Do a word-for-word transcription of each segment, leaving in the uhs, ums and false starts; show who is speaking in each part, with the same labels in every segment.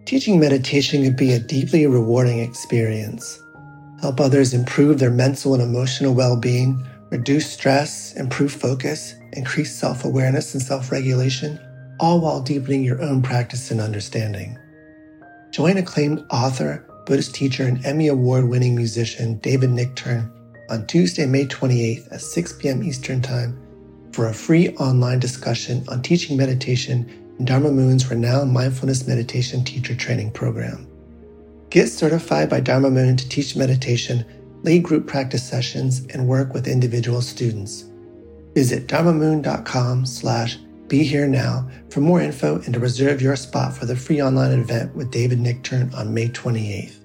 Speaker 1: Teaching meditation can be a deeply rewarding experience. Help others improve their mental and emotional well-being, reduce stress, improve focus, increase self-awareness and self-regulation, all while deepening your own practice and understanding. Join acclaimed author, Buddhist teacher, and Emmy Award-winning musician David Nichtern on Tuesday, May twenty-eighth at six p.m. Eastern Time for a free online discussion on teaching meditation in Dharma Moon's renowned mindfulness meditation teacher training program. Get certified by Dharma Moon to teach meditation, lead group practice sessions, and work with individual students. Visit dharmamoon.com slash be here now for more info and to reserve your spot for the free online event with David Nichtern on May twenty-eighth.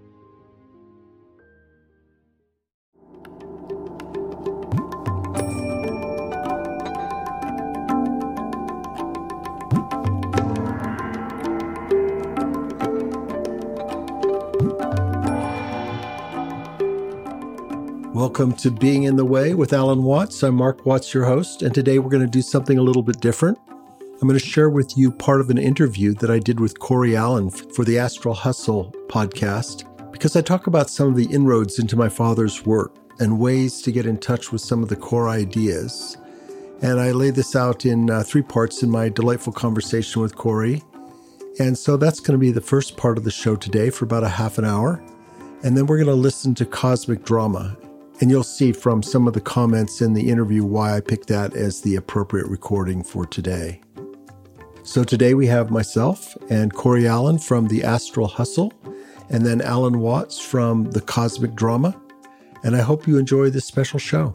Speaker 2: Welcome to Being in the Way with Alan Watts. I'm Mark Watts, your host, and today we're going to do something a little bit different. I'm going to share with you part of an interview that I did with Corey Allen for the Astral Hustle podcast, because I talk about some of the inroads into my father's work and ways to get in touch with some of the core ideas. And I lay this out in uh, three parts in my delightful conversation with Corey. And so that's going to be the first part of the show today for about a half an hour. And then we're going to listen to Cosmic Drama. And you'll see from some of the comments in the interview why I picked that as the appropriate recording for today. So today we have myself and Corey Allen from the Astral Hustle, and then Alan Watts from the Cosmic Drama. And I hope you enjoy this special show.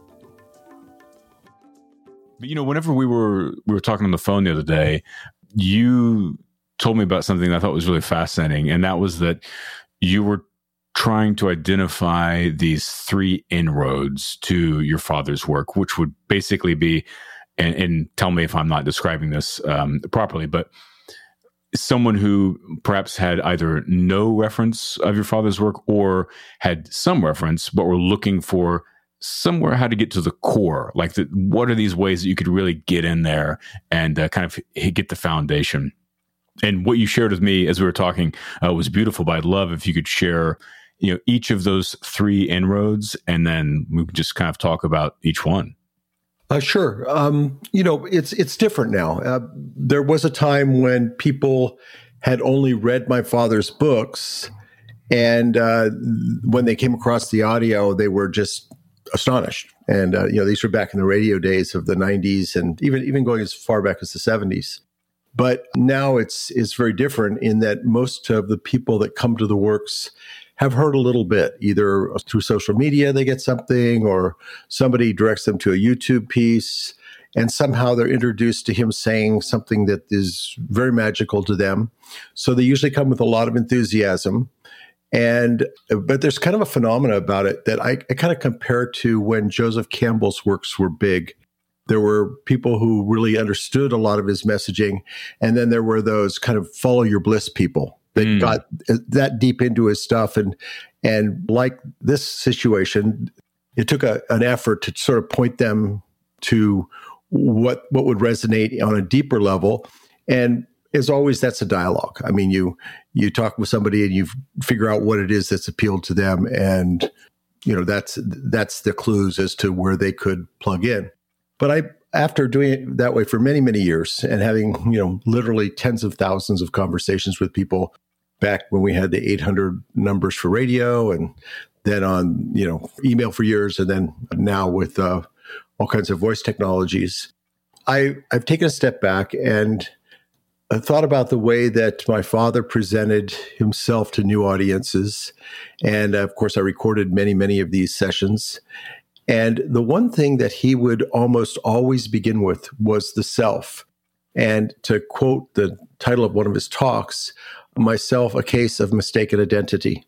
Speaker 3: You know, whenever we were we were talking on the phone the other day, you told me about something that I thought was really fascinating, and that was that you were trying to identify these three inroads to your father's work, which would basically be, and, and tell me if I'm not describing this um, properly, but someone who perhaps had either no reference of your father's work or had some reference, but were looking for somewhere how to get to the core. Like, the, what are these ways that you could really get in there and uh, kind of get the foundation? And what you shared with me as we were talking uh, was beautiful, but I'd love if you could share, you know, each of those three inroads, and then we could just kind of talk about each one.
Speaker 2: Uh, sure. Um, you know, it's it's different now. Uh, there was a time when people had only read my father's books, and uh, when they came across the audio, they were just astonished. And, uh, you know, these were back in the radio days of the nineties and even even going as far back as the seventies. But now it's it's very different in that most of the people that come to the works have heard a little bit, either through social media, they get something, or somebody directs them to a YouTube piece, and somehow they're introduced to him saying something that is very magical to them. So they usually come with a lot of enthusiasm. And, but there's kind of a phenomena about it that I, I kind of compare to when Joseph Campbell's works were big. There were people who really understood a lot of his messaging. And then there were those kind of follow your bliss people that mm. got that deep into his stuff. And, and like this situation, it took a, an effort to sort of point them to what, what would resonate on a deeper level. And as always, that's a dialogue. I mean, you, you talk with somebody and you figure out what it is that's appealed to them. And, you know, that's, that's the clues as to where they could plug in. But I, after doing it that way for many, many years and having, you know, literally tens of thousands of conversations with people back when we had the eight hundred numbers for radio, and then on, you know, email for years, and then now with uh, all kinds of voice technologies, I, I've taken a step back and I thought about the way that my father presented himself to new audiences. And of course, I recorded many, many of these sessions. And the one thing that he would almost always begin with was the self. And to quote the title of one of his talks, myself, a case of mistaken identity.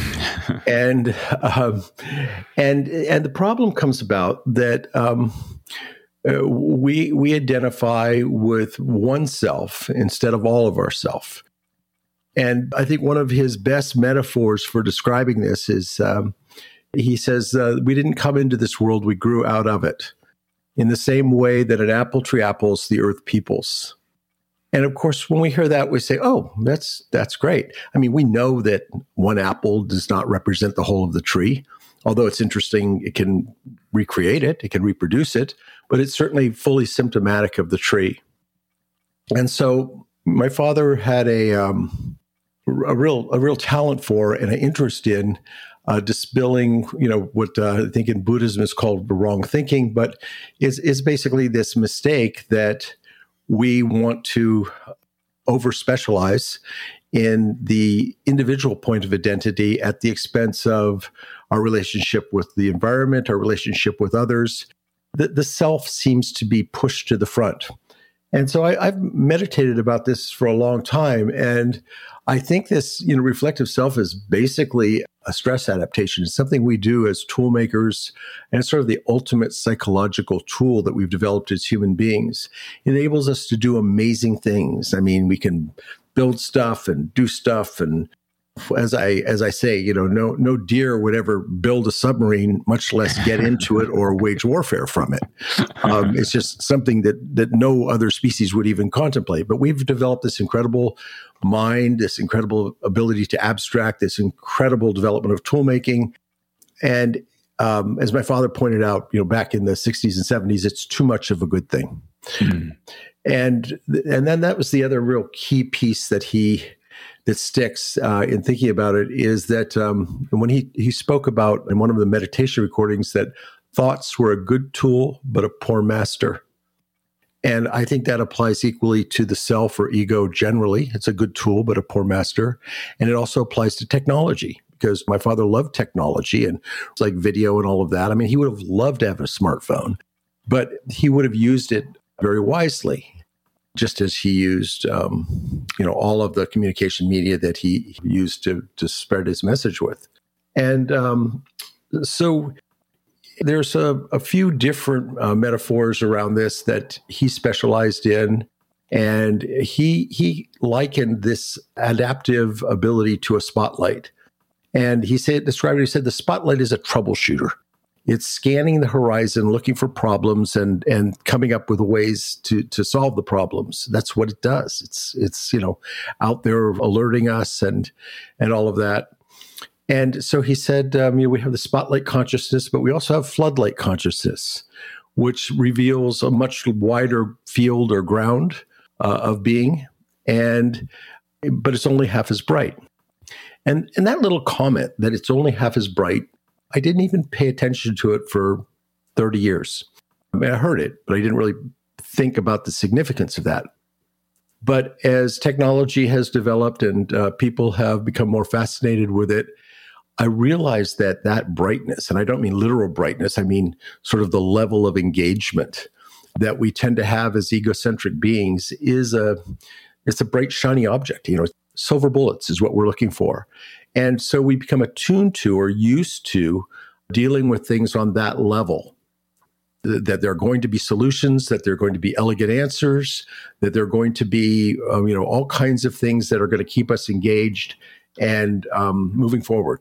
Speaker 2: and um, and and the problem comes about that um, uh, we we identify with oneself instead of all of ourself. And I think one of his best metaphors for describing this is, um, he says, uh, we didn't come into this world, we grew out of it. In the same way that an apple tree apples, the earth peoples. And of course, when we hear that, we say, oh, that's that's great. I mean, we know that one apple does not represent the whole of the tree, although it's interesting, it can recreate it, it can reproduce it, but it's certainly fully symptomatic of the tree. And so my father had a um, a real a real talent for and an interest in uh, dispelling, you know, what uh, I think in Buddhism is called wrong thinking, but is is basically this mistake that we want to over-specialize in the individual point of identity at the expense of our relationship with the environment, our relationship with others. The, the self seems to be pushed to the front. And so I, I've meditated about this for a long time. And I think this, you know, reflective self is basically a stress adaptation. It's something we do as tool makers, and it's sort of the ultimate psychological tool that we've developed as human beings. It enables us to do amazing things. I mean, we can build stuff and do stuff, and as I as I say, you know, no no deer would ever build a submarine, much less get into it or wage warfare from it. Um, it's just something that that no other species would even contemplate. But we've developed this incredible mind, this incredible ability to abstract, this incredible development of tool making, and um, as my father pointed out, you know, back in the sixties and seventies, it's too much of a good thing. Mm-hmm. And and then that was the other real key piece that he. that sticks uh, in thinking about it is that um, when he, he spoke about in one of the meditation recordings that thoughts were a good tool, but a poor master. And I think that applies equally to the self or ego generally. It's a good tool, but a poor master. And it also applies to technology, because my father loved technology and it's like video and all of that. I mean, he would have loved to have a smartphone, but he would have used it very wisely. Just as he used, um, you know, all of the communication media that he used to to spread his message with. And um, so there's a, a few different uh, metaphors around this that he specialized in. And he he likened this adaptive ability to a spotlight. And he said, described it, he said, the spotlight is a troubleshooter. It's scanning the horizon, looking for problems, and and coming up with ways to to solve the problems. That's what it does. It's it's you know out there alerting us and and all of that. And so he said, um, you know, we have the spotlight consciousness, but we also have floodlight consciousness, which reveals a much wider field or ground uh, of being, and but it's only half as bright. And and that little comment that it's only half as bright, I didn't even pay attention to it for thirty years. I mean, I heard it, but I didn't really think about the significance of that. But as technology has developed and uh, people have become more fascinated with it, I realized that that brightness, and I don't mean literal brightness, I mean sort of the level of engagement that we tend to have as egocentric beings is a, it's a bright, shiny object. You know, silver bullets is what we're looking for. And so we become attuned to or used to dealing with things on that level, that there are going to be solutions, that there are going to be elegant answers, that there are going to be, um, you know, all kinds of things that are going to keep us engaged and um, moving forward.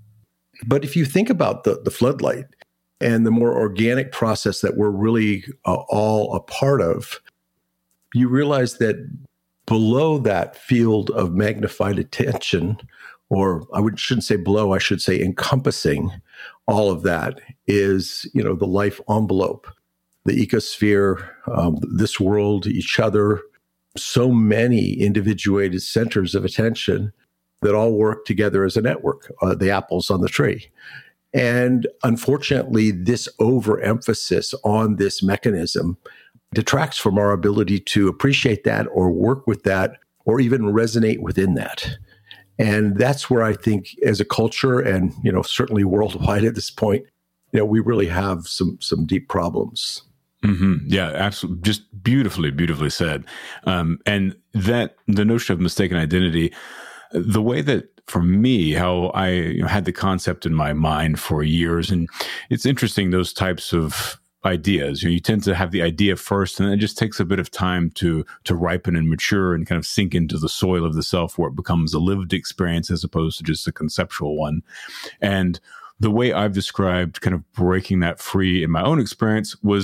Speaker 2: But if you think about the, the floodlight and the more organic process that we're really uh, all a part of, you realize that below that field of magnified attention, or I would, shouldn't say below, I should say encompassing all of that, is, you know, the life envelope, the ecosphere, um, this world, each other, so many individuated centers of attention that all work together as a network, uh, the apples on the tree. And unfortunately, this overemphasis on this mechanism detracts from our ability to appreciate that or work with that or even resonate within that. And that's where I think as a culture and, you know, certainly worldwide at this point, you know, we really have some some deep problems.
Speaker 3: Mm-hmm. Yeah, absolutely. Just beautifully, beautifully said. Um, and that the notion of mistaken identity, the way that for me, how I you know, had the concept in my mind for years, and it's interesting, those types of ideas. You know, you tend to have the idea first, and then it just takes a bit of time to to ripen and mature and kind of sink into the soil of the self, where it becomes a lived experience as opposed to just a conceptual one. And the way I've described kind of breaking that free in my own experience was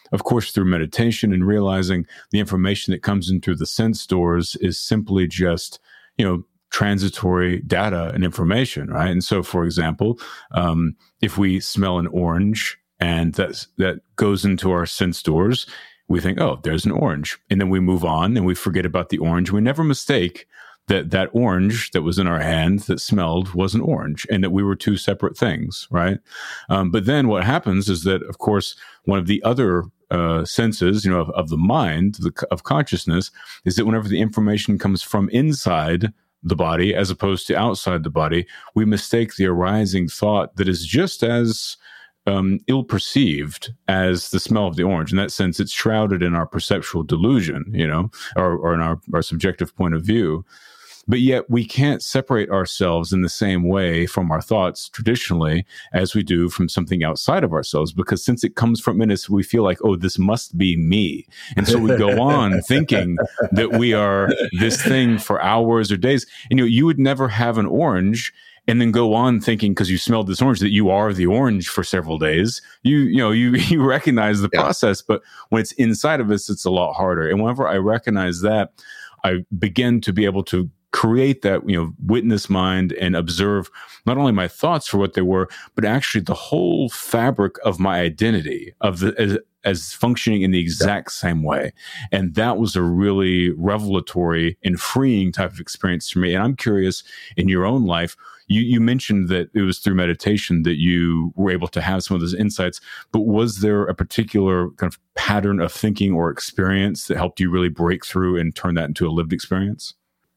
Speaker 3: of course, through meditation and realizing the information that comes in through the sense doors is simply just, you know, transitory data and information, right? And so, for example, um, if we smell an orange and that's, that goes into our sense doors, we think, oh, there's an orange. And then we move on and we forget about the orange. We never mistake that that orange that was in our hand that smelled was an orange and that we were two separate things, right? Um, but then what happens is that, of course, one of the other uh, senses, you know, of, of the mind, the, of consciousness, is that whenever the information comes from inside the body as opposed to outside the body, we mistake the arising thought that is just as um, ill-perceived as the smell of the orange. In that sense, it's shrouded in our perceptual delusion, you know, or, or in our, our subjective point of view. But yet we can't separate ourselves in the same way from our thoughts traditionally as we do from something outside of ourselves, because since it comes from in us, we feel like, oh, this must be me. And so we go on thinking that we are this thing for hours or days. And, you know, you would never have an orange and then go on thinking, because you smelled this orange, that you are the orange for several days. You, you know, you, you recognize the yeah. process, but when it's inside of us, it's a lot harder. And whenever I recognize that, I begin to be able to create that, you know, witness mind and observe not only my thoughts for what they were, but actually the whole fabric of my identity of the as, as functioning in the exact yeah. same way. And that was a really revelatory and freeing type of experience for me. And I'm curious, in your own life, you, you mentioned that it was through meditation that you were able to have some of those insights, but was there a particular kind of pattern of thinking or experience that helped you really break through and turn that into a lived experience?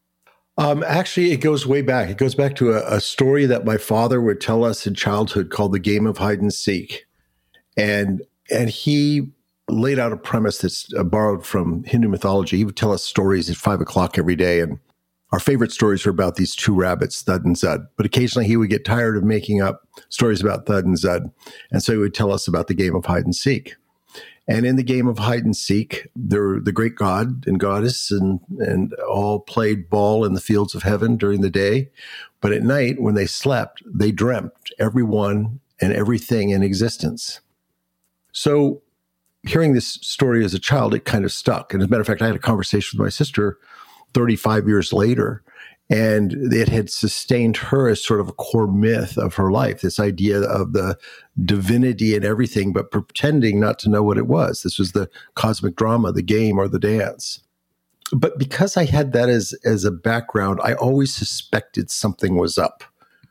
Speaker 2: Um, actually, it goes way back. It goes back to a, a story that my father would tell us in childhood called the game of hide and seek. And, and he laid out a premise that's uh, borrowed from Hindu mythology. He would tell us stories at five o'clock every day. And our favorite stories were about these two rabbits, Thud and Zud. But occasionally he would get tired of making up stories about Thud and Zud. And so he would tell us about the game of hide and seek. And in the game of hide and seek, there, the great god and goddess and, and all played ball in the fields of heaven during the day. But at night, when they slept, they dreamt everyone and everything in existence. So hearing this story as a child, it kind of stuck. And as a matter of fact, I had a conversation with my sister thirty-five years later, and it had sustained her as sort of a core myth of her life, this idea of the divinity and everything, but pretending not to know what it was. This was the cosmic drama, the game or the dance. But because I had that as, as a background, I always suspected something was up.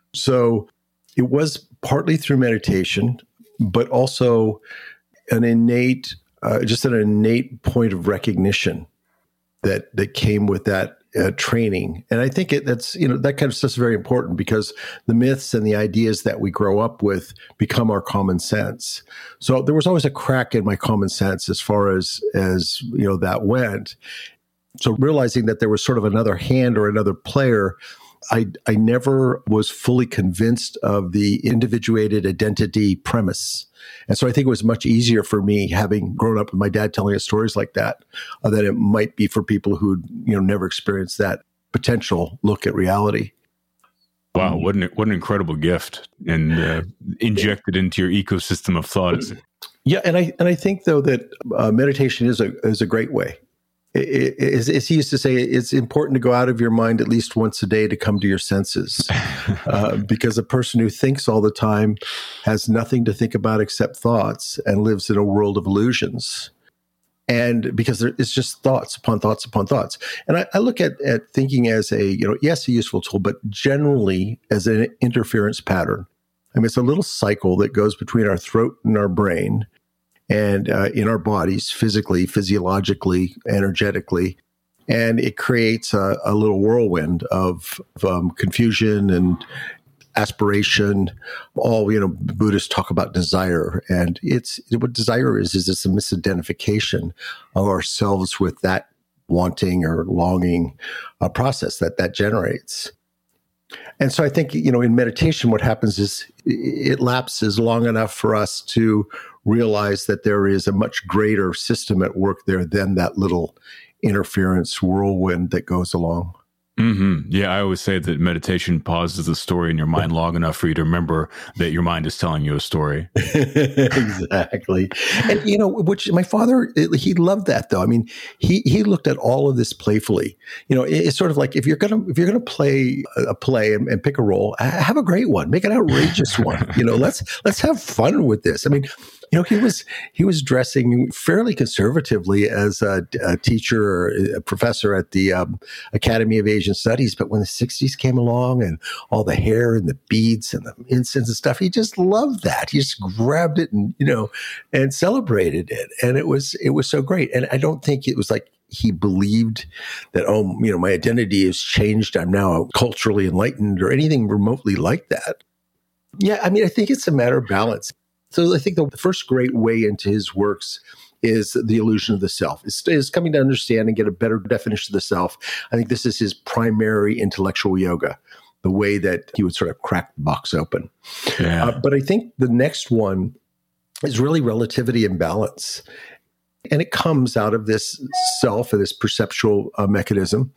Speaker 2: So it was partly through meditation, but also an innate, uh, just an innate point of recognition that that came with that uh, training. And I think it, that's, you know, that kind of stuff is very important because the myths and the ideas that we grow up with become our common sense. So there was always a crack in my common sense as far as, as, you know, that went. So realizing that there was sort of another hand or another player, I, I never was fully convinced of the individuated identity premise. And so I think it was much easier for me, having grown up with my dad telling us stories like that, uh, than it might be for people who, you know, never experienced that potential look at reality.
Speaker 3: Wow, what an what an incredible gift, and uh, injected into your ecosystem of thought.
Speaker 2: Yeah, and I and I think though that uh, meditation is a is a great way. It, it, as, as he used to say, it's important to go out of your mind at least once a day to come to your senses, uh, because a person who thinks all the time has nothing to think about except thoughts and lives in a world of illusions. And because there, it's just thoughts upon thoughts upon thoughts. And I, I look at, at thinking as a, you know, yes, a useful tool, but generally as an interference pattern. I mean, it's a little cycle that goes between our throat and our brain, and uh, in our bodies, physically, physiologically, energetically. And it creates a, a little whirlwind of, of um, confusion and aspiration. All, you know, Buddhists talk about desire. And it's what desire is, is it's a misidentification of ourselves with that wanting or longing uh, process that that generates. And so I think, you know, in meditation, what happens is it lapses long enough for us to realize that there is a much greater system at work there than that little interference whirlwind that goes along.
Speaker 3: Mm-hmm. Yeah, I always say that meditation pauses the story in your mind long enough for you to remember that your mind is telling you a story.
Speaker 2: Exactly. And, you know, which my father, he loved that though. I mean, he, he looked at all of this playfully. You know, it's sort of like, if you're going to, if you're going to play a play and, and pick a role, have a great one, make an outrageous one. You know, let's, let's have fun with this. I mean, you know, he was he was dressing fairly conservatively as a, a teacher or a professor at the um, Academy of Asian Studies. But when the sixties came along and all the hair and the beads and the incense and stuff, he just loved that. He just grabbed it and, you know, and celebrated it. And it was it was so great. And I don't think it was like he believed that, oh, you know, my identity has changed. I'm now culturally enlightened or anything remotely like that. Yeah, I mean, I think it's a matter of balance. So I think the first great way into his works is the illusion of the self. It's, it's coming to understand and get a better definition of the self. I think this is his primary intellectual yoga, the way that he would sort of crack the box open. Yeah. Uh, but I think the next one is really relativity and balance. And it comes out of this self and this perceptual uh, mechanism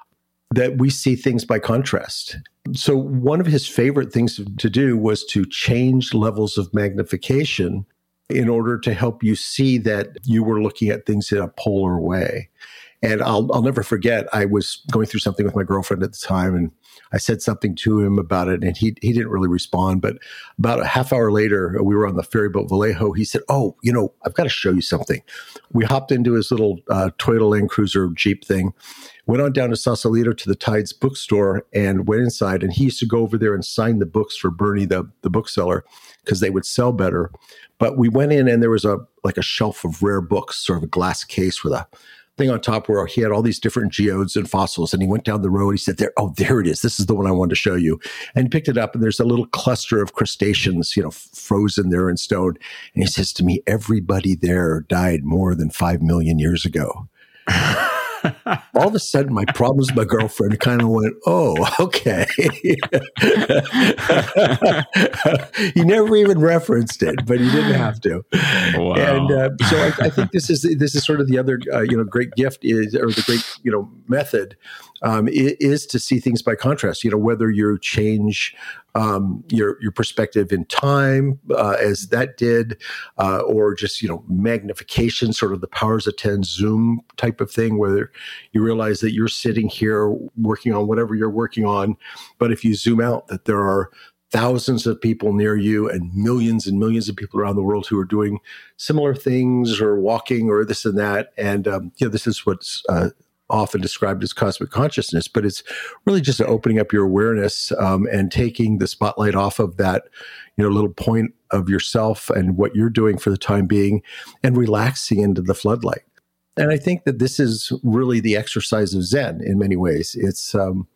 Speaker 2: that we see things by contrast. So one of his favorite things to do was to change levels of magnification in order to help you see that you were looking at things in a polar way. And I'll, I'll never forget, I was going through something with my girlfriend at the time, and I said something to him about it, and he he didn't really respond. But about a half hour later, we were on the ferryboat Vallejo. He said, oh, you know, I've got to show you something. We hopped into his little uh, Toyota Land Cruiser Jeep thing, went on down to Sausalito to the Tides bookstore and went inside. And he used to go over there and sign the books for Bernie, the, the bookseller, because they would sell better. But we went in and there was a like a shelf of rare books, sort of a glass case with a thing on top where he had all these different geodes and fossils. And he went down the road. He said, "There, oh, there it is. This is the one I wanted to show you." And he picked it up, and there's a little cluster of crustaceans, you know, frozen there in stone. And he says to me, "Everybody there died more than five million years ago." All of a sudden, my problems with my girlfriend kind of went, oh, okay. He never even referenced it, but he didn't have to. Wow. And uh, so I, I think this is this is sort of the other uh, you know great gift is, or the great you know method um, is to see things by contrast. You know, whether you change um, your your perspective in time, uh, as that did, uh, or just you know magnification, sort of the powers of ten zoom type of thing, where you realize that you're sitting here working on whatever you're working on, but if you zoom out, that there are thousands of people near you and millions and millions of people around the world who are doing similar things or walking or this and that. And um, you know, this is what's uh, often described as cosmic consciousness, but it's really just opening up your awareness um, and taking the spotlight off of that, you know, little point of yourself and what you're doing for the time being, and relaxing into the floodlight. And I think that this is really the exercise of Zen in many ways. It's um,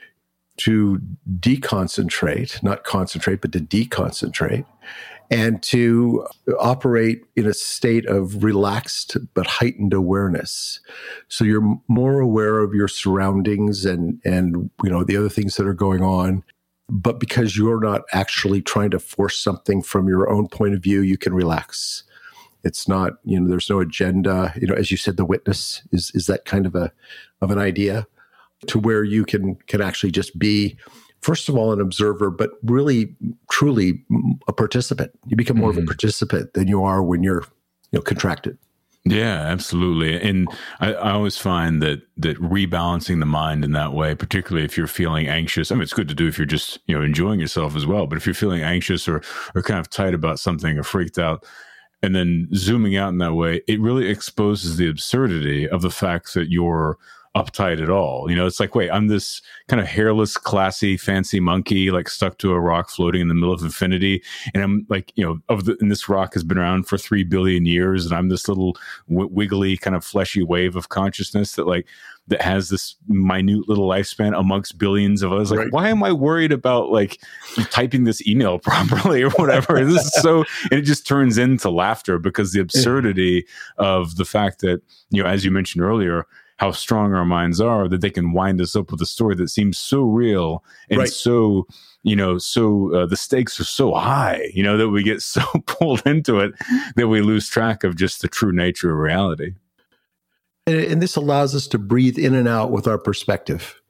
Speaker 2: to deconcentrate, not concentrate, but to deconcentrate, and to operate in a state of relaxed but heightened awareness. So you're more aware of your surroundings and, and you know, the other things that are going on. But because you're not actually trying to force something from your own point of view, you can relax. It's not, you know, there's no agenda. You know, as you said, the witness is is that kind of a of an idea to where you can can actually just be, first of all, an observer, but really, truly a participant. You become more mm-hmm. of a participant than you are when you're, you know, contracted.
Speaker 3: Yeah, absolutely. And I, I always find that that rebalancing the mind in that way, particularly if you're feeling anxious, I mean, it's good to do if you're just, you know, enjoying yourself as well. But if you're feeling anxious or or kind of tight about something or freaked out, and then zooming out in that way, it really exposes the absurdity of the fact that you're uptight at all. You know, it's like, wait, I'm this kind of hairless, classy, fancy monkey, like stuck to a rock floating in the middle of infinity. And I'm like, you know, of the, and this rock has been around for three billion years. And I'm this little w- wiggly kind of fleshy wave of consciousness that like, that has this minute little lifespan amongst billions of us. Like, right. Why am I worried about like typing this email properly or whatever? This is so, and it just turns into laughter because the absurdity of the fact that, you know, as you mentioned earlier, how strong our minds are, that they can wind us up with a story that seems so real and right. so, you know, so uh, the stakes are so high, you know, that we get so pulled into it that we lose track of just the true nature of reality.
Speaker 2: And, and this allows us to breathe in and out with our perspective.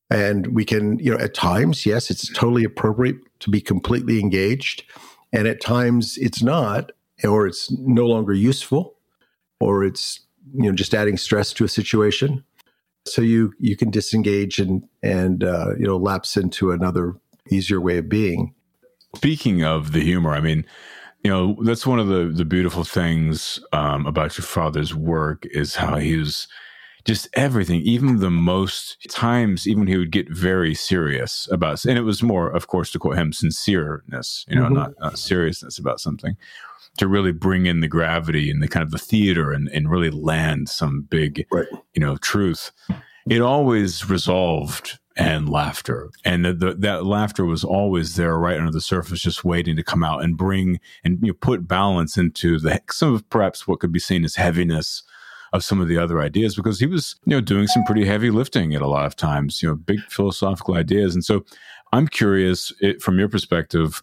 Speaker 2: And we can, you know, at times, yes, it's totally appropriate to be completely engaged. And at times it's not, or it's no longer useful, or it's, you know, just adding stress to a situation. So you you can disengage and, and uh, you know, lapse into another easier way of being.
Speaker 3: Speaking of the humor, I mean, you know, that's one of the, the beautiful things um, about your father's work is how he was just everything, even the most times, even he would get very serious about, and it was more, of course, to quote him, sincereness, you know, mm-hmm. not, not seriousness about something, to really bring in the gravity and the kind of the theater and, and really land some big, right. you know, truth. It always resolved and laughter. And the, the, that laughter was always there right under the surface, just waiting to come out and bring and you know, put balance into the some of perhaps what could be seen as heaviness of some of the other ideas, because he was, you know, doing some pretty heavy lifting at a lot of times, you know, big philosophical ideas. And so I'm curious it, from your perspective,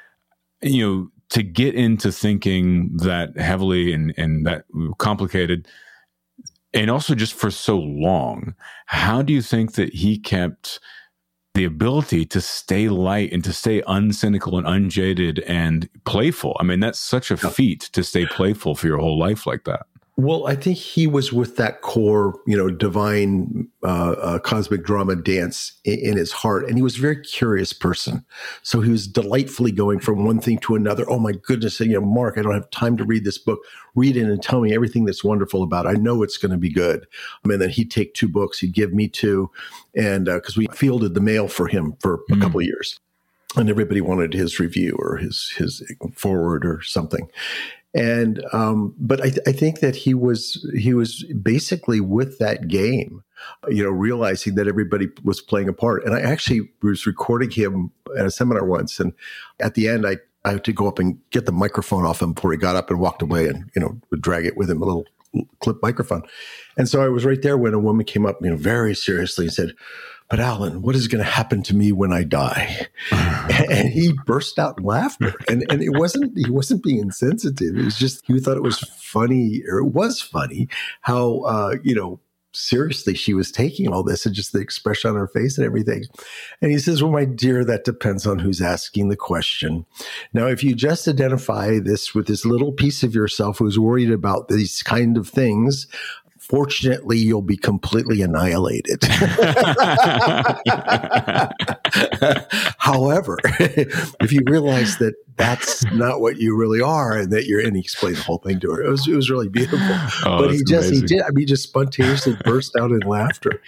Speaker 3: you know, to get into thinking that heavily and, and that complicated, and also just for so long, how do you think that he kept the ability to stay light and to stay uncynical and unjaded and playful? I mean, that's such a feat to stay playful for your whole life like that.
Speaker 2: Well, I think he was with that core, you know, divine uh, uh, cosmic drama dance in, in his heart. And he was a very curious person. So he was delightfully going from one thing to another. Oh, my goodness. You know, Mark, I don't have time to read this book. Read it and tell me everything that's wonderful about it. I know it's going to be good. I mean, then he'd take two books. He'd give me two. And because uh, we fielded the mail for him for mm-hmm. a couple of years. And everybody wanted his review or his, his forward or something. And, um, but I, th- I think that he was, he was basically with that game, you know, realizing that everybody was playing a part. And I actually was recording him at a seminar once. And at the end, I, I had to go up and get the microphone off him before he got up and walked away and, you know, would drag it with him, a little clip microphone. And so I was right there when a woman came up, you know, very seriously and said, "But Alan, what is going to happen to me when I die?" And he burst out in laughter. And and it wasn't, he wasn't being insensitive. It was just, he thought it was funny, or it was funny how, uh, you know, seriously she was taking all this and just the expression on her face and everything. And he says, "Well, my dear, that depends on who's asking the question. Now, if you just identify this with this little piece of yourself who's worried about these kind of things, fortunately, you'll be completely annihilated." However, if you realize that that's not what you really are, and that you're, and he explained the whole thing to her. It was, it was really beautiful. Oh, but he just, amazing. he did, I mean, just spontaneously burst out in laughter.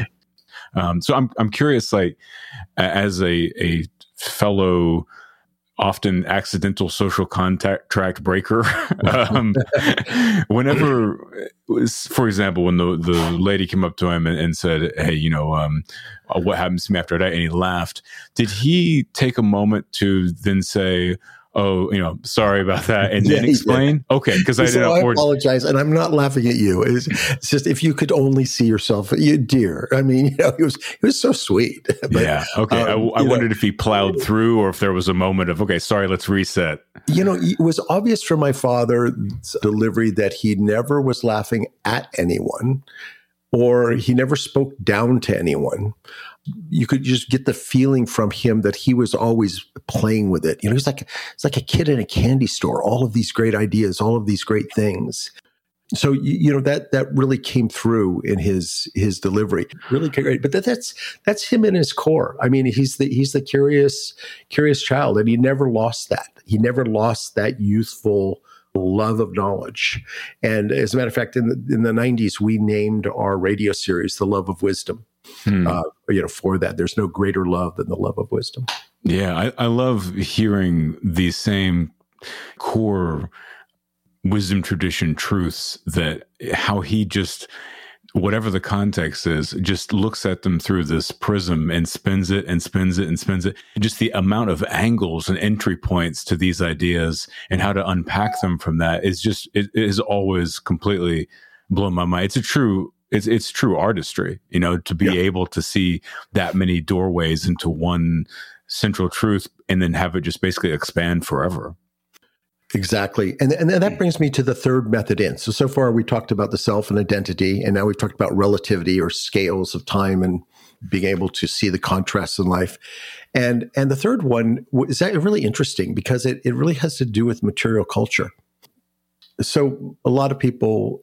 Speaker 3: Um, so I'm, I'm curious, like, as a, a fellow, often accidental social contract breaker. um, whenever, for example, when the, the lady came up to him and, and said, "Hey, you know, um, what happens to me after I die?" and he laughed, did he take a moment to then say, "Oh, you know, sorry about that," and then yeah, explain? Yeah. Okay, because I didn't
Speaker 2: know. I apologize, and I'm not laughing at you. It's, it's just, if you could only see yourself, you dear. I mean, you know, he was he was so sweet. But,
Speaker 3: yeah. Okay. Um, I, I wondered know, if he plowed through, or if there was a moment of, okay, sorry, let's reset.
Speaker 2: You know, it was obvious from my father's delivery that he never was laughing at anyone, or he never spoke down to anyone. You could just get the feeling from him that he was always playing with it. You know, he's like, it's like a kid in a candy store, all of these great ideas, all of these great things. So, you, you know, that, that really came through in his, his delivery. Really great. But that, that's, that's him in his core. I mean, he's the, he's the curious, curious child, and he never lost that. He never lost that youthful love of knowledge. And as a matter of fact, in the, in the nineties, we named our radio series The Love of Wisdom. Hmm. Uh, you know, for that, there's no greater love than the love of wisdom.
Speaker 3: Yeah, I, I love hearing these same core wisdom tradition truths, that how he just, whatever the context is, just looks at them through this prism and spins it and spins it and spins it. Just the amount of angles and entry points to these ideas and how to unpack them from that is just, it, it is always completely blown my mind. It's a true It's it's true artistry, you know, to be yeah. able to see that many doorways into one central truth and then have it just basically expand forever.
Speaker 2: Exactly. And, and that brings me to the third method in. So, so far we talked about the self and identity, and now we've talked about relativity, or scales of time and, being able to see the contrasts in life. And and the third one is that really interesting because it, it really has to do with material culture. So a lot of people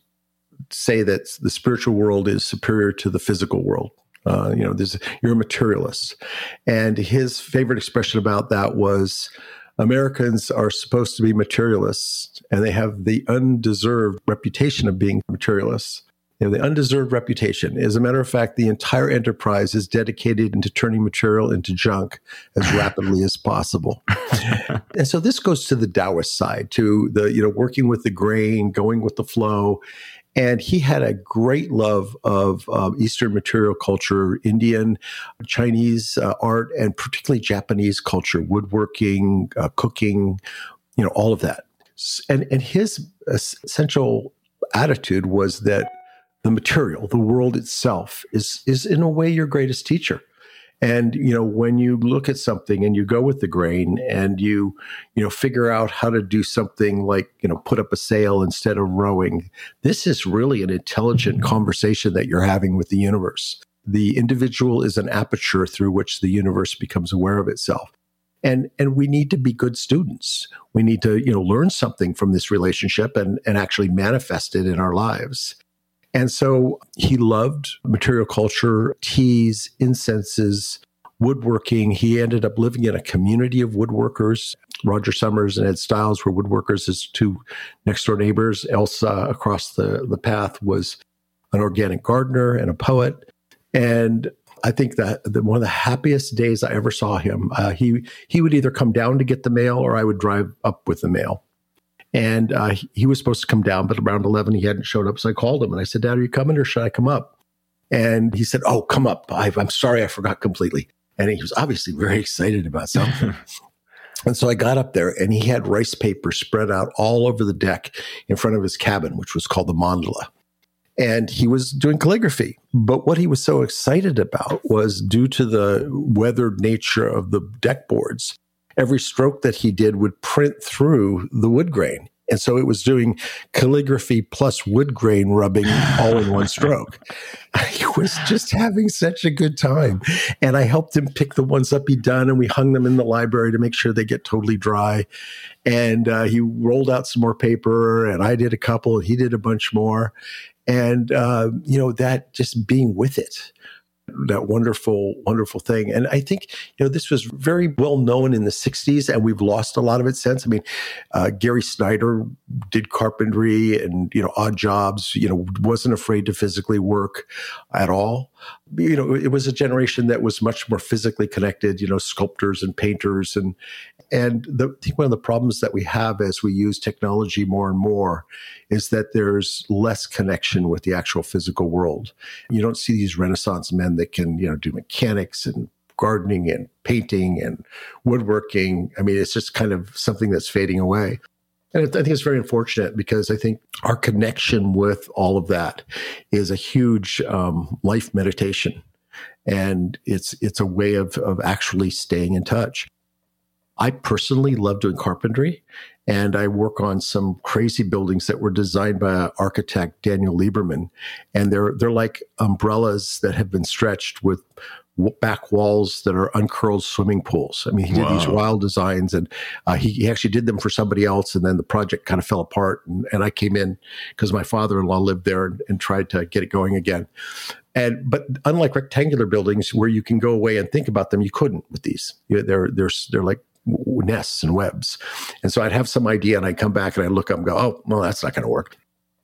Speaker 2: say that the spiritual world is superior to the physical world. Uh, you know, there's, you're a materialist. And his favorite expression about that was, Americans are supposed to be materialists, and they have the undeserved reputation of being materialists. You know, the undeserved reputation. As a matter of fact, the entire enterprise is dedicated into turning material into junk as rapidly as possible. And so this goes to the Taoist side, to the, you know, working with the grain, going with the flow. And he had a great love of um, Eastern material culture, Indian, Chinese uh, art, and particularly Japanese culture, woodworking, uh, cooking, you know, all of that. And, and his essential attitude was that the material, the world itself, is, is in a way your greatest teacher. And, you know, when you look at something and you go with the grain and you, you know, figure out how to do something like, you know, put up a sail instead of rowing, this is really an intelligent conversation that you're having with the universe. The individual is an aperture through which the universe becomes aware of itself. And, and we need to be good students. We need to, you know, learn something from this relationship and, and actually manifest it in our lives. And so he loved material culture, teas, incenses, woodworking. He ended up living in a community of woodworkers. Roger Summers and Ed Stiles were woodworkers, his two next door neighbors. Elsa across the, the path was an organic gardener and a poet. And I think that the, one of the happiest days I ever saw him, uh, he, he would either come down to get the mail or I would drive up with the mail. And uh, he was supposed to come down, but around eleven, he hadn't showed up. So I called him and I said, Dad, are you coming or should I come up? And he said, oh, come up. I, I'm sorry, I forgot completely. And he was obviously very excited about something. And so I got up there and he had rice paper spread out all over the deck in front of his cabin, which was called the mandala. And he was doing calligraphy. But what he was so excited about was due to the weathered nature of the deck boards, every stroke that he did would print through the wood grain. And so it was doing calligraphy plus wood grain rubbing all in one stroke. He was just having such a good time. And I helped him pick the ones up he'd done, and we hung them in the library to make sure they get totally dry. And uh, he rolled out some more paper, and I did a couple, and he did a bunch more. And, uh, you know, that just being with it, that wonderful, wonderful thing. And I think, you know, this was very well known in the sixties, and we've lost a lot of it since. I mean, uh, Gary Snyder did carpentry and, you know, odd jobs, you know, wasn't afraid to physically work at all. You know, it was a generation that was much more physically connected, you know, sculptors and painters. And, and the, I think one of the problems that we have as we use technology more and more is that there's less connection with the actual physical world. You don't see these Renaissance men that can, you know, do mechanics and gardening and painting and woodworking. I mean, it's just kind of something that's fading away. And I think it's very unfortunate because I think our connection with all of that is a huge um, life meditation. And it's it's a way of of actually staying in touch. I personally love doing carpentry, and I work on some crazy buildings that were designed by architect Daniel Lieberman. And they're they're like umbrellas that have been stretched with back walls that are uncurled swimming pools. I mean, he did wow. these wild designs, and uh, he, he actually did them for somebody else, and then the project kind of fell apart. And, and I came in because my father-in-law lived there and, and tried to get it going again. And but unlike rectangular buildings where you can go away and think about them, you couldn't with these. You know, they're they're they're like nests and webs. And so I'd have some idea, and I'd come back and I'd look up and go, oh, well, that's not going to work.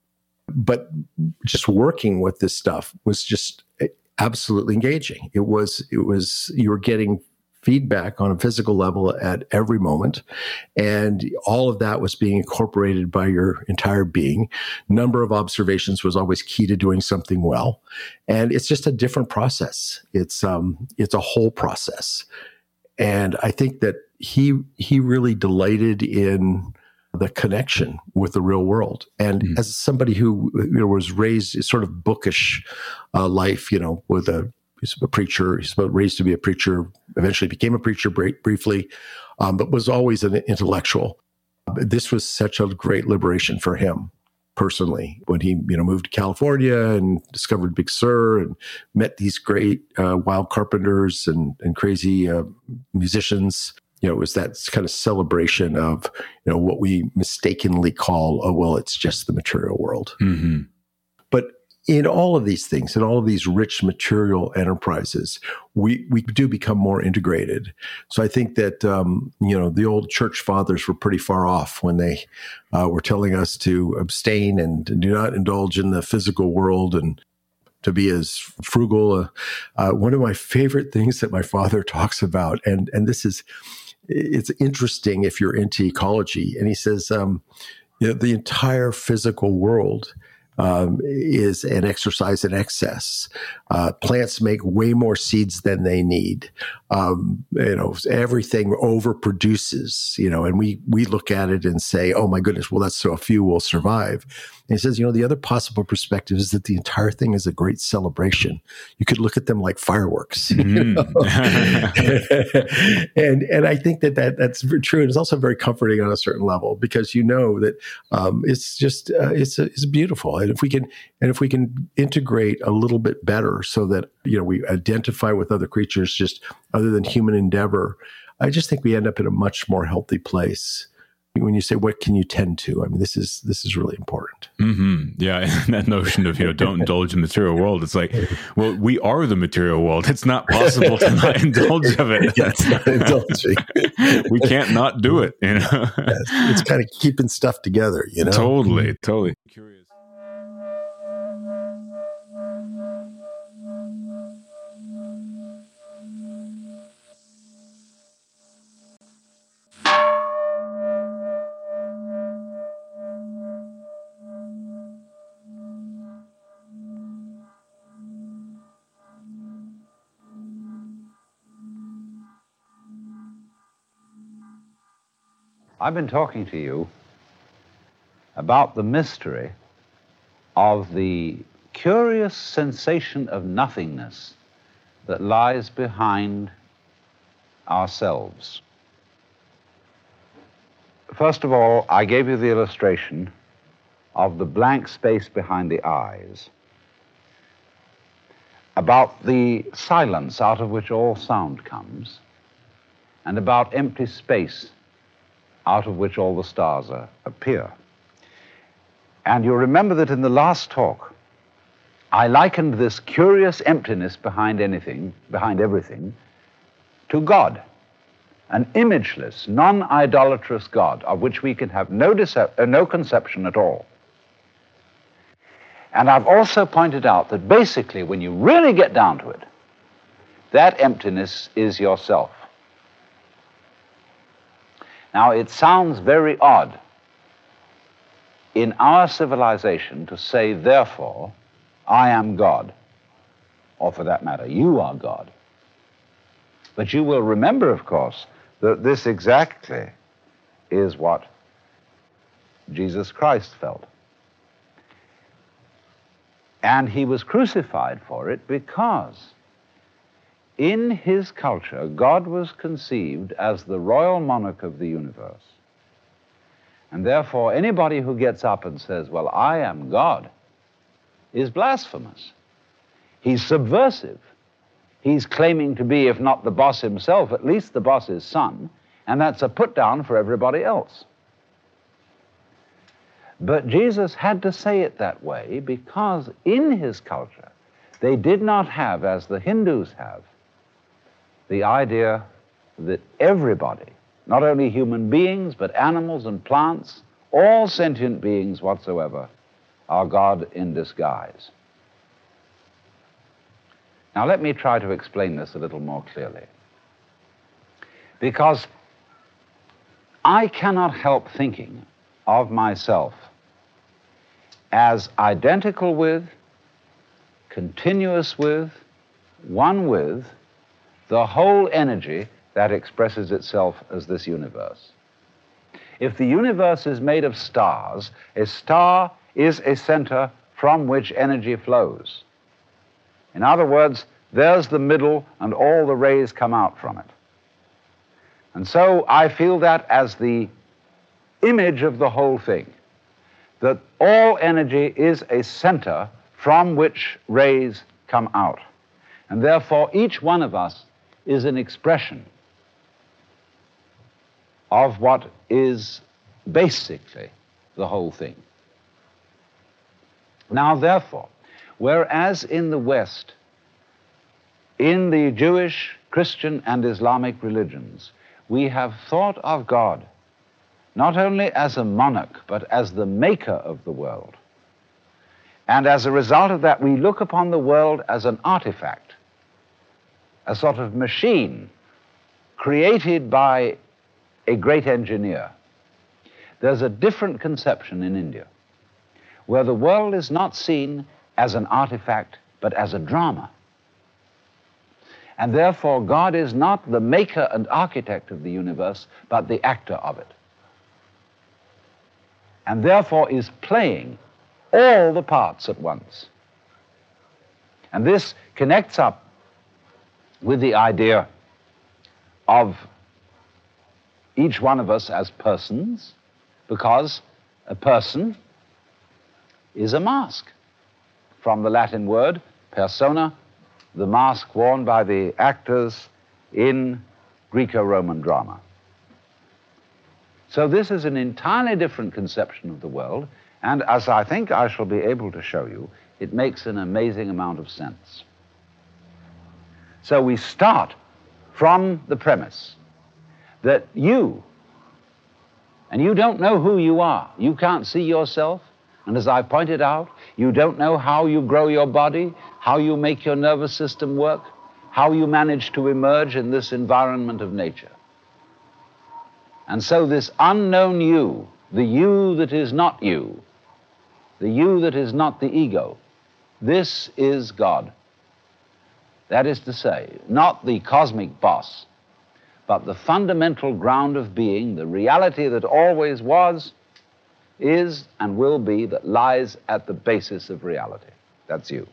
Speaker 2: But just working with this stuff was just absolutely engaging. It was, it was, you were getting feedback on a physical level at every moment. And all of that was being incorporated by your entire being. Number of observations was always key to doing something well. And it's just a different process. It's, um, it's a whole process. And I think that he, he really delighted in the connection with the real world. And mm. as somebody who, you know, was raised sort of bookish uh, life, you know, with a, he's a preacher, he's raised to be a preacher, eventually became a preacher br- briefly, um, but was always an intellectual. This was such a great liberation for him. personally when he, you know, moved to California and discovered Big Sur and met these great uh, wild carpenters and, and crazy uh, musicians. You know, it was that kind of celebration of, you know, what we mistakenly call, oh, well, it's just the material world.
Speaker 3: Mm-hmm.
Speaker 2: But in all of these things, in all of these rich material enterprises, we, we do become more integrated. So I think that, um, you know, the old church fathers were pretty far off when they uh, were telling us to abstain and do not indulge in the physical world and to be as frugal. Uh, uh, one of my favorite things that my father talks about, and, and this is, it's interesting if you're into ecology, and he says, um, you know, the entire physical world Um, is an exercise in excess. Uh, plants make way more seeds than they need. Um, you know, everything overproduces, you know, and we, we look at it and say, oh my goodness, well, that's so a few will survive. And he says, you know, the other possible perspective is that the entire thing is a great celebration. You could look at them like fireworks.
Speaker 3: Mm.
Speaker 2: You know? and, and I think that, that that's true. And it's also very comforting on a certain level because you know that um, it's just, uh, it's, it's beautiful. And if we can, and if we can integrate a little bit better so that, you know, we identify with other creatures just other than human endeavor, I just think we end up in a much more healthy place. When you say, what can you tend to? I mean, this is, this is really important.
Speaker 3: Mm-hmm. Yeah. And that notion of, you know, don't indulge in the material world. It's like, well, we are the material world. It's not possible to not indulge of it.
Speaker 2: Yeah, it's not indulging.
Speaker 3: We can't not do it, you know?
Speaker 2: Yeah, it's, it's kind of keeping stuff together, you know?
Speaker 3: Totally. Totally. Curious.
Speaker 4: I've been talking to you about the mystery of the curious sensation of nothingness that lies behind ourselves. First of all, I gave you the illustration of the blank space behind the eyes, about the silence out of which all sound comes, and about empty space out of which all the stars are, appear. And you'll remember that in the last talk, I likened this curious emptiness behind anything, behind everything, to God, an imageless, non-idolatrous God of which we can have no, decep- uh, no conception at all. And I've also pointed out that basically, when you really get down to it, that emptiness is yourself. Now, it sounds very odd in our civilization to say, therefore, I am God, or for that matter, you are God. But you will remember, of course, that this exactly is what Jesus Christ felt. And he was crucified for it because in his culture, God was conceived as the royal monarch of the universe. And therefore, anybody who gets up and says, well, I am God, is blasphemous. He's subversive. He's claiming to be, if not the boss himself, at least the boss's son, and that's a put down for everybody else. But Jesus had to say it that way because in his culture, they did not have, as the Hindus have, the idea that everybody, not only human beings, but animals and plants, all sentient beings whatsoever, are God in disguise. Now let me try to explain this a little more clearly. Because I cannot help thinking of myself as identical with, continuous with, one with, the whole energy that expresses itself as this universe. If the universe is made of stars, a star is a center from which energy flows. In other words, there's the middle and all the rays come out from it. And so I feel that as the image of the whole thing. that all energy is a center from which rays come out. And therefore, each one of us is an expression of what is basically the whole thing. Now, therefore, whereas in the West, in the Jewish, Christian, and Islamic religions, we have thought of God not only as a monarch, but as the maker of the world. And as a result of that, we look upon the world as an artifact, a sort of machine created by a great engineer. There's a different conception in India, where the world is not seen as an artifact, but as a drama. And therefore, God is not the maker and architect of the universe, but the actor of it. And therefore is playing all the parts at once. And this connects up with the idea of each one of us as persons, because a person is a mask. From the Latin word persona, the mask worn by the actors in Greco-Roman drama. So this is an entirely different conception of the world, and as I think I shall be able to show you, it makes an amazing amount of sense. So we start from the premise that you, and you don't know who you are, you can't see yourself, and as I pointed out, you don't know how you grow your body, how you make your nervous system work, how you manage to emerge in this environment of nature. And so this unknown you, the you that is not you, the you that is not the ego, this is God. That is to say, not the cosmic boss, but the fundamental ground of being, the reality that always was, is, and will be, that lies at the basis of reality. That's you.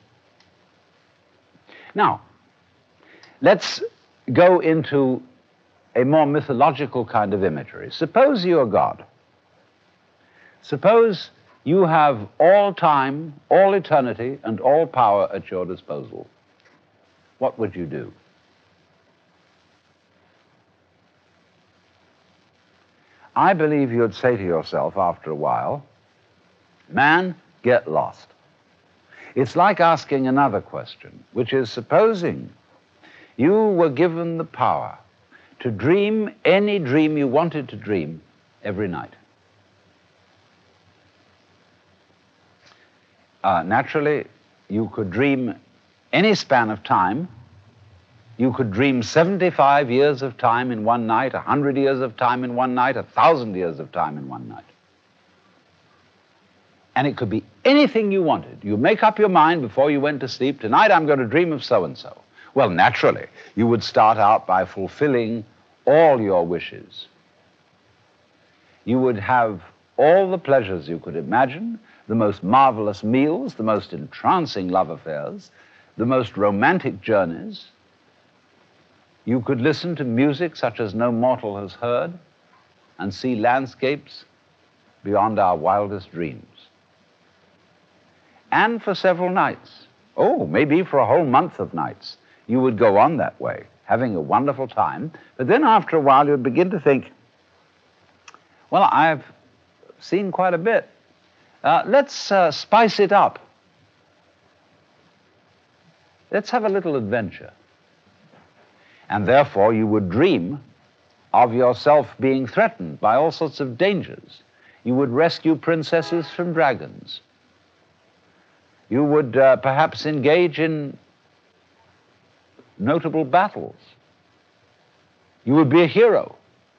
Speaker 4: Now, let's go into a more mythological kind of imagery. Suppose you are God. Suppose you have all time, all eternity, and all power at your disposal. What would you do? I believe you'd say to yourself after a while, man, get lost. It's like asking another question, which is, supposing you were given the power to dream any dream you wanted to dream every night. Uh, naturally, you could dream any span of time. You could dream seventy-five years of time in one night, one hundred years of time in one night, one thousand years of time in one night. And it could be anything you wanted. You make up your mind before you went to sleep, tonight I'm going to dream of so-and-so. Well, naturally, you would start out by fulfilling all your wishes. You would have all the pleasures you could imagine, the most marvelous meals, the most entrancing love affairs, the most romantic journeys. You could listen to music such as no mortal has heard and see landscapes beyond our wildest dreams. And for several nights, oh, maybe for a whole month of nights, you would go on that way, having a wonderful time. But then after a while, you'd begin to think, well, I've seen quite a bit. Uh, let's uh, spice it up. Let's have a little adventure. And therefore, you would dream of yourself being threatened by all sorts of dangers. You would rescue princesses from dragons. You would uh, perhaps engage in notable battles. You would be a hero.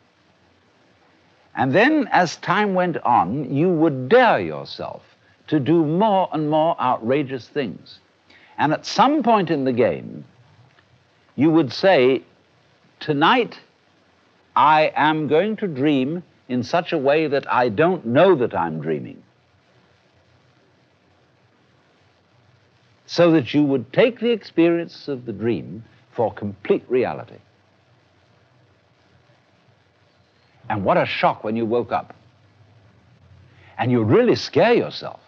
Speaker 4: And then, as time went on, you would dare yourself to do more and more outrageous things. And at some point in the game, you would say, tonight I am going to dream in such a way that I don't know that I'm dreaming. So that you would take the experience of the dream for complete reality. And what a shock when you woke up. and you'd really scare yourself.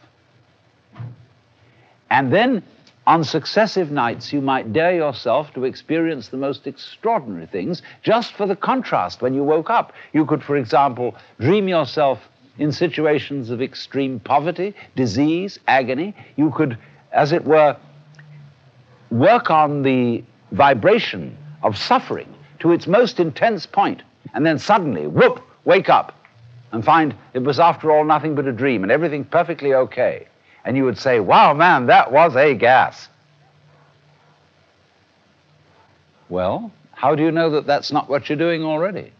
Speaker 4: And then on successive nights, you might dare yourself to experience the most extraordinary things just for the contrast when you woke up. You could, for example, dream yourself in situations of extreme poverty, disease, agony. You could, as it were, work on the vibration of suffering to its most intense point, and then suddenly, whoop, wake up and find it was after all nothing but a dream and everything perfectly okay. And you would say, wow, man, that was a gas. Well, how do you know that that's not what you're doing already?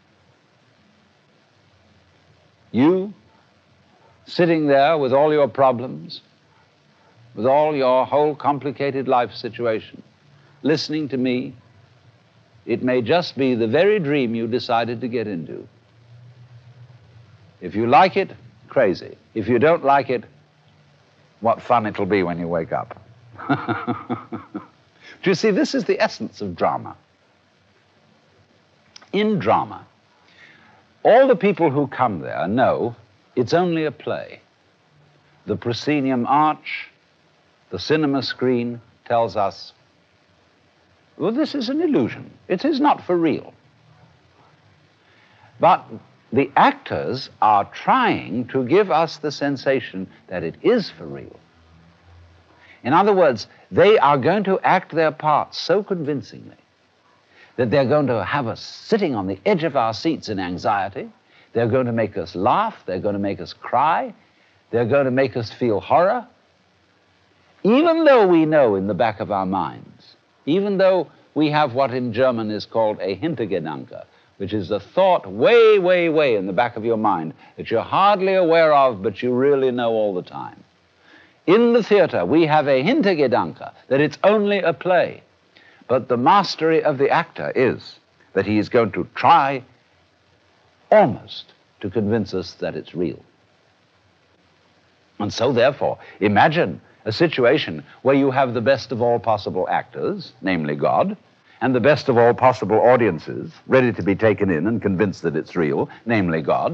Speaker 4: You, sitting there with all your problems, with all your whole complicated life situation, listening to me, it may just be the very dream you decided to get into. If you like it, crazy. If you don't like it, what fun it'll be when you wake up. Do you see, this is the essence of drama. In drama, all the people who come there know it's only a play. The proscenium arch, the cinema screen tells us, well, this is an illusion. It is not for real. But the actors are trying to give us the sensation that it is for real. In other words, they are going to act their parts so convincingly that they're going to have us sitting on the edge of our seats in anxiety. They're going to make us laugh. They're going to make us cry. They're going to make us feel horror. Even though we know in the back of our minds, even though we have what in German is called a Hintergedanke, which is a thought way, way, way in the back of your mind that you're hardly aware of, but you really know all the time. In the theater, we have a Hintergedanke that it's only a play, but the mastery of the actor is that he is going to try almost to convince us that it's real. And so, therefore, imagine a situation where you have the best of all possible actors, namely God, and the best of all possible audiences, ready to be taken in and convinced that it's real, namely God,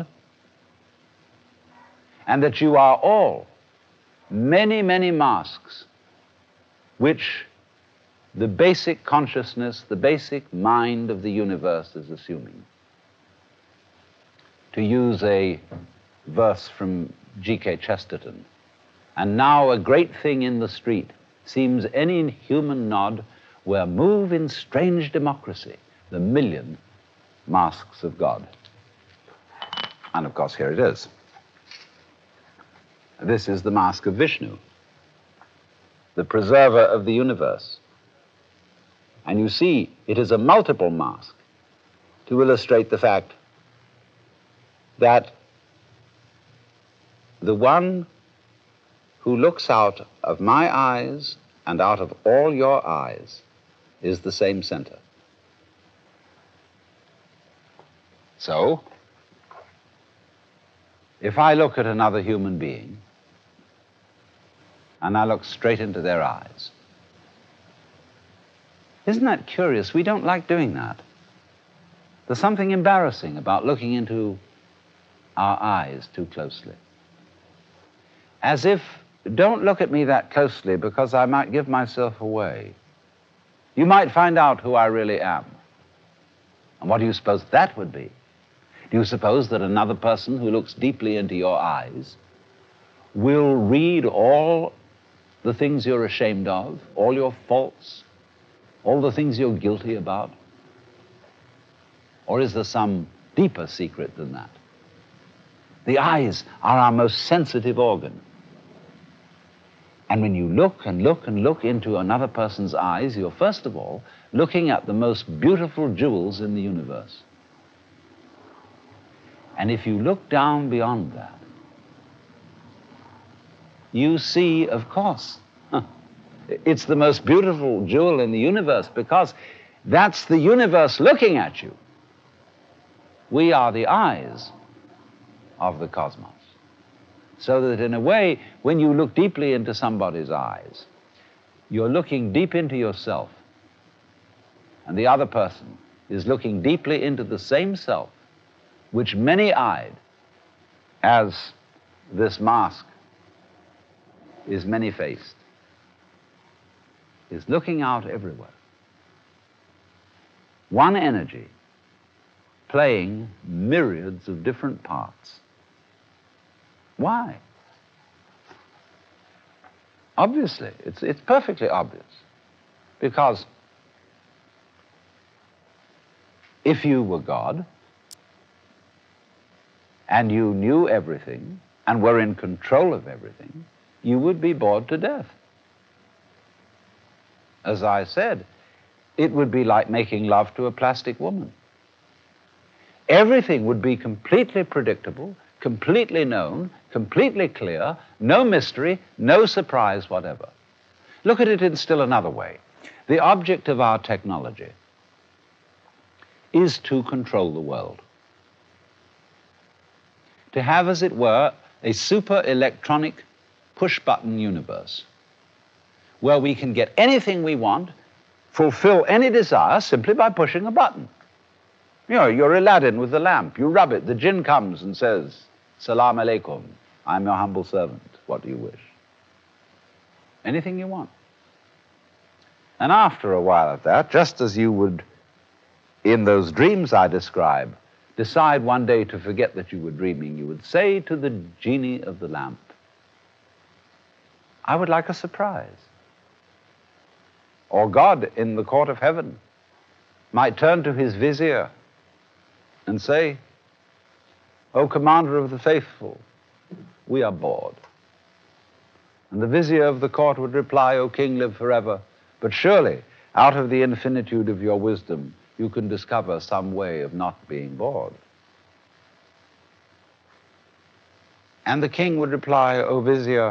Speaker 4: and that you are all many, many masks which the basic consciousness, the basic mind of the universe is assuming. To use a verse from G K Chesterton, and now a great thing in the street seems any human nod where move in strange democracy the million masks of God. And of course, here it is. This is the mask of Vishnu, the preserver of the universe. And you see, it is a multiple mask to illustrate the fact that the one who looks out of my eyes and out of all your eyes is the same center. So, if I look at another human being and I look straight into their eyes, isn't that curious? We don't like doing that. There's something embarrassing about looking into our eyes too closely. As if, don't look at me that closely because I might give myself away. You might find out who I really am. And what do you suppose that would be? Do you suppose that another person who looks deeply into your eyes will read all the things you're ashamed of, all your faults, all the things you're guilty about? Or is there some deeper secret than that? The eyes are our most sensitive organ. And when you look and look and look into another person's eyes, you're first of all looking at the most beautiful jewels in the universe. And if you look down beyond that, you see, of course, it's the most beautiful jewel in the universe because that's the universe looking at you. We are the eyes of the cosmos. So that in a way, when you look deeply into somebody's eyes, you're looking deep into yourself, and the other person is looking deeply into the same self, which many-eyed, as this mask is many-faced, is looking out everywhere. One energy playing myriads of different parts. Why? Obviously, it's, it's perfectly obvious. Because if you were God and you knew everything and were in control of everything, you would be bored to death. As I said, it would be like making love to a plastic woman. Everything would be completely predictable, completely known, completely clear, no mystery, no surprise whatever. Look at it in still another way. The object of our technology is to control the world. To have, as it were, a super electronic push-button universe where we can get anything we want, fulfill any desire simply by pushing a button. You know, you're Aladdin with the lamp. You rub it, the jinn comes and says, Salam alaikum, I'm your humble servant. What do you wish? Anything you want. And after a while of that, just as you would, in those dreams I describe, decide one day to forget that you were dreaming, you would say to the genie of the lamp, I would like a surprise. Or God in the court of heaven might turn to his vizier and say, O commander of the faithful, we are bored. And the vizier of the court would reply, O king, live forever. But surely, out of the infinitude of your wisdom, you can discover some way of not being bored. And the king would reply, O vizier,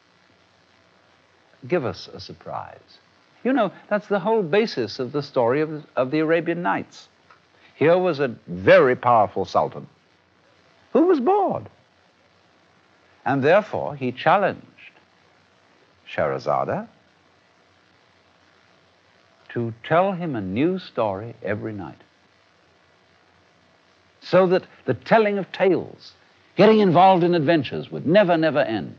Speaker 4: give us a surprise. You know, that's the whole basis of the story of, of the Arabian Nights. Here was a very powerful sultan who was bored. And therefore, he challenged Sherazada to tell him a new story every night. So that the telling of tales, getting involved in adventures, would never, never end.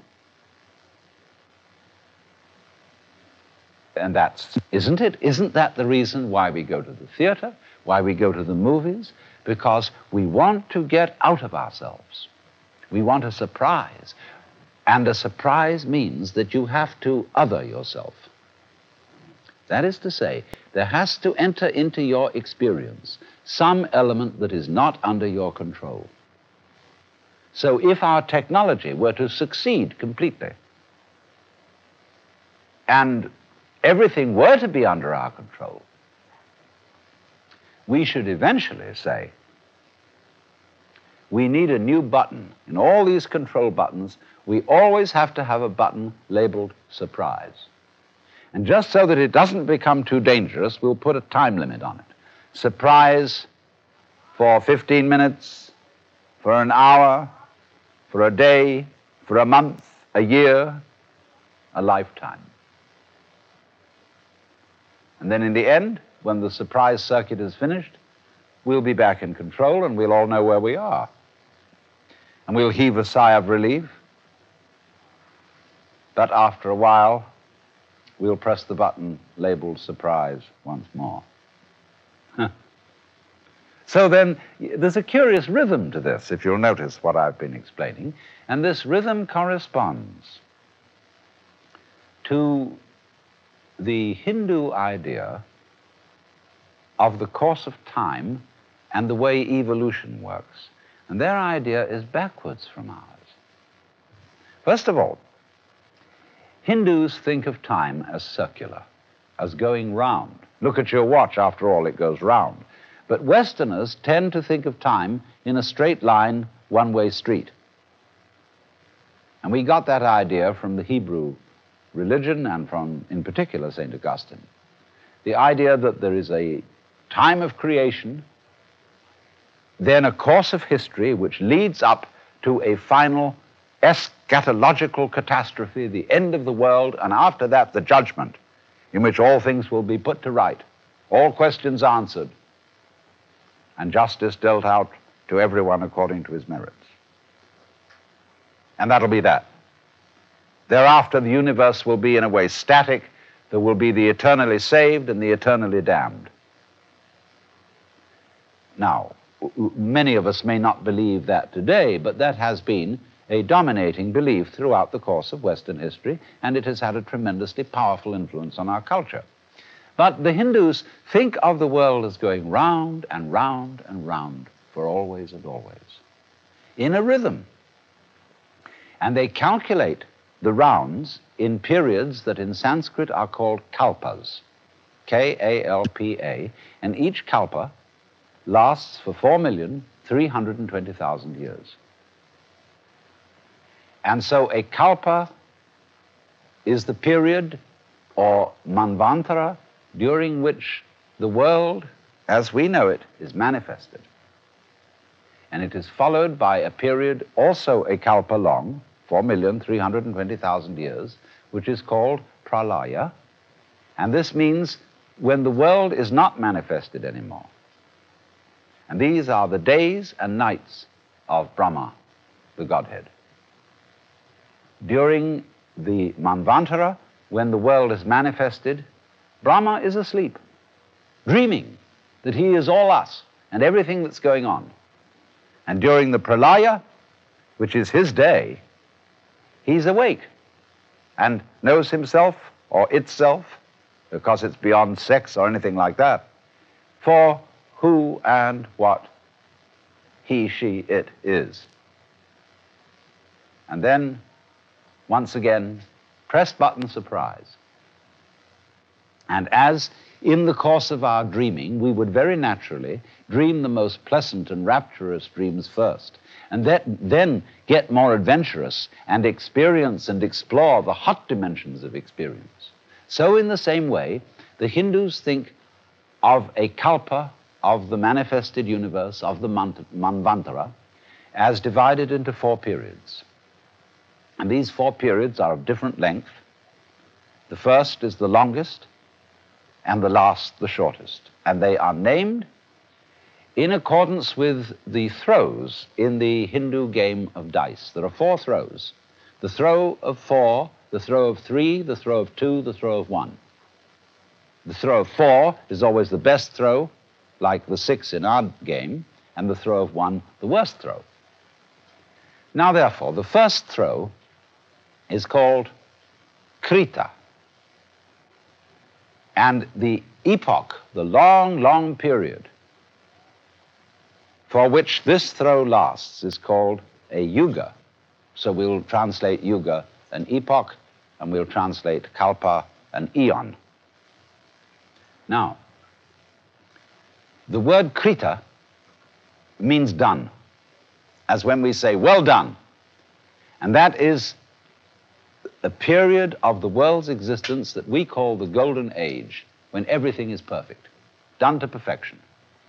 Speaker 4: And that's, isn't it? Isn't that the reason why we go to the theater, why we go to the movies? Because we want to get out of ourselves. We want a surprise. And a surprise means that you have to other yourself. That is to say, there has to enter into your experience some element that is not under your control. So if our technology were to succeed completely, and everything were to be under our control, we should eventually say, we need a new button. In all these control buttons, we always have to have a button labeled surprise. And just so that it doesn't become too dangerous, we'll put a time limit on it. Surprise for fifteen minutes, for an hour, for a day, for a month, a year, a lifetime. And then in the end, when the surprise circuit is finished, we'll be back in control and we'll all know where we are. And we'll heave a sigh of relief. But after a while, we'll press the button labeled surprise once more. So then, there's a curious rhythm to this, if you'll notice what I've been explaining. And this rhythm corresponds to the Hindu idea of the course of time and the way evolution works. And their idea is backwards from ours. First of all, Hindus think of time as circular, as going round. Look at your watch, after all, it goes round. But Westerners tend to think of time in a straight line, one-way street. And we got that idea from the Hebrew religion and from, in particular, Saint Augustine. The idea that there is a time of creation, then a course of history which leads up to a final eschatological catastrophe, the end of the world, and after that the judgment, in which all things will be put to right, all questions answered, and justice dealt out to everyone according to his merits. And that'll be that. Thereafter, the universe will be in a way static. There will be the eternally saved and the eternally damned. Now, many of us may not believe that today, but that has been a dominating belief throughout the course of Western history, and it has had a tremendously powerful influence on our culture. But the Hindus think of the world as going round and round and round for always and always, in a rhythm. And they calculate the rounds in periods that in Sanskrit are called kalpas, K A L P A, and each kalpa lasts for four million three hundred twenty thousand years. And so a kalpa is the period, or manvantara, during which the world, as we know it, is manifested. And it is followed by a period, also a kalpa long, four million three hundred twenty thousand years, which is called pralaya. And this means when the world is not manifested anymore. And these are the days and nights of Brahma, the Godhead. During the Manvantara, when the world is manifested, Brahma is asleep, dreaming that he is all us and everything that's going on. And during the Pralaya, which is his day, he's awake and knows himself or itself, because it's beyond sex or anything like that, for who and what he, she, it is. And then, once again, press button surprise. And as in the course of our dreaming, we would very naturally dream the most pleasant and rapturous dreams first, and that, then get more adventurous and experience and explore the hot dimensions of experience. So in the same way, the Hindus think of a kalpa, of the manifested universe, of the Manvantara, as divided into four periods. And these four periods are of different length. The first is the longest, and the last the shortest. And they are named in accordance with the throws in the Hindu game of dice. There are four throws: the throw of four, the throw of three, the throw of two, the throw of one. The throw of four is always the best throw, like the six in our game, and the throw of one, the worst throw. Now, therefore, the first throw is called Krita. And the epoch, the long, long period for which this throw lasts, is called a yuga. So we'll translate yuga an epoch, and we'll translate kalpa an eon. Now, the word Krita means done, as when we say, well done. And that is a period of the world's existence that we call the Golden Age, when everything is perfect, done to perfection.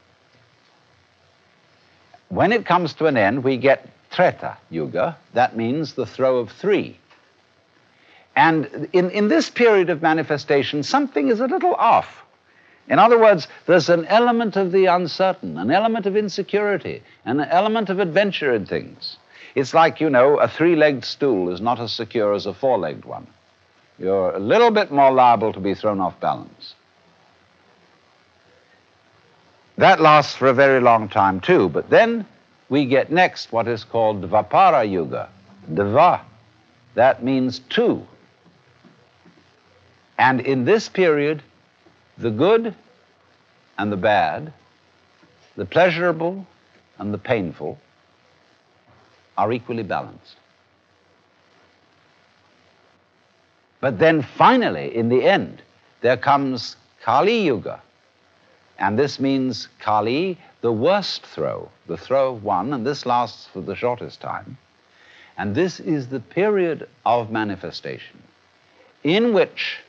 Speaker 4: When it comes to an end, we get Treta Yuga. That means the throw of three. And in, in this period of manifestation, something is a little off. In other words, there's an element of the uncertain, an element of insecurity, and an element of adventure in things. It's like, you know, a three-legged stool is not as secure as a four-legged one. You're a little bit more liable to be thrown off balance. That lasts for a very long time, too. But then we get next what is called Dvapara Yuga. Dva, that means two. And in this period, the good and the bad, the pleasurable and the painful, are equally balanced. But then finally, in the end, there comes Kali Yuga. And this means Kali, the worst throw, the throw of one, and this lasts for the shortest time. And this is the period of manifestation in which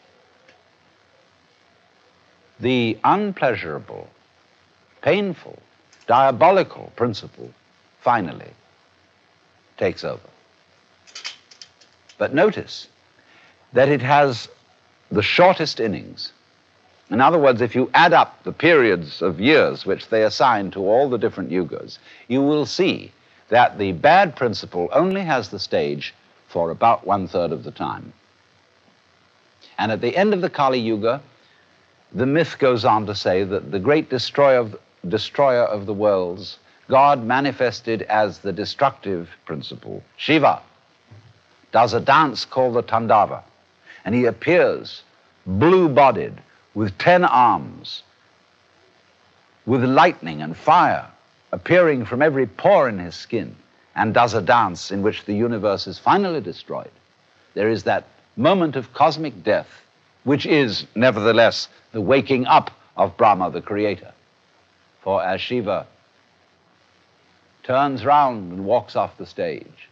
Speaker 4: the unpleasurable, painful, diabolical principle finally takes over. But notice that it has the shortest innings. In other words, if you add up the periods of years which they assign to all the different yugas, you will see that the bad principle only has the stage for about one-third of the time. And at the end of the Kali Yuga, the myth goes on to say that the great destroyer of, destroyer of the worlds, God manifested as the destructive principle, Shiva, does a dance called the Tandava, and he appears blue-bodied with ten arms, with lightning and fire appearing from every pore in his skin, and does a dance in which the universe is finally destroyed. There is that moment of cosmic death, which is, nevertheless, the waking up of Brahma, the creator. For as Shiva turns round and walks off the stage,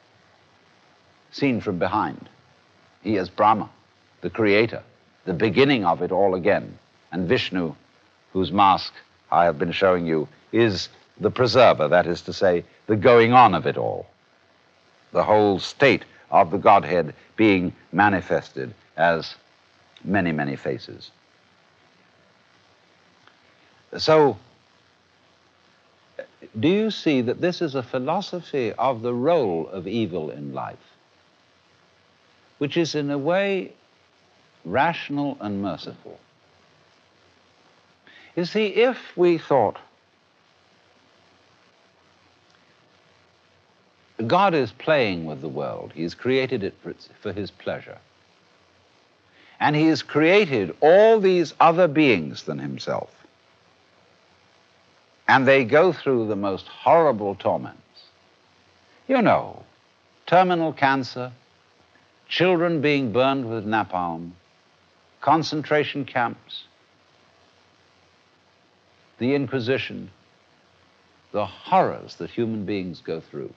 Speaker 4: seen from behind, he is Brahma, the creator, the beginning of it all again. And Vishnu, whose mask I have been showing you, is the preserver, that is to say, the going on of it all. The whole state of the Godhead being manifested as many, many faces. So, do you see that this is a philosophy of the role of evil in life, which is in a way rational and merciful? You see, if we thought God is playing with the world, He's created it for, its, for His pleasure, and He has created all these other beings than Himself, and they go through the most horrible torments. You know, terminal cancer, children being burned with napalm, concentration camps, the Inquisition, the horrors that human beings go through.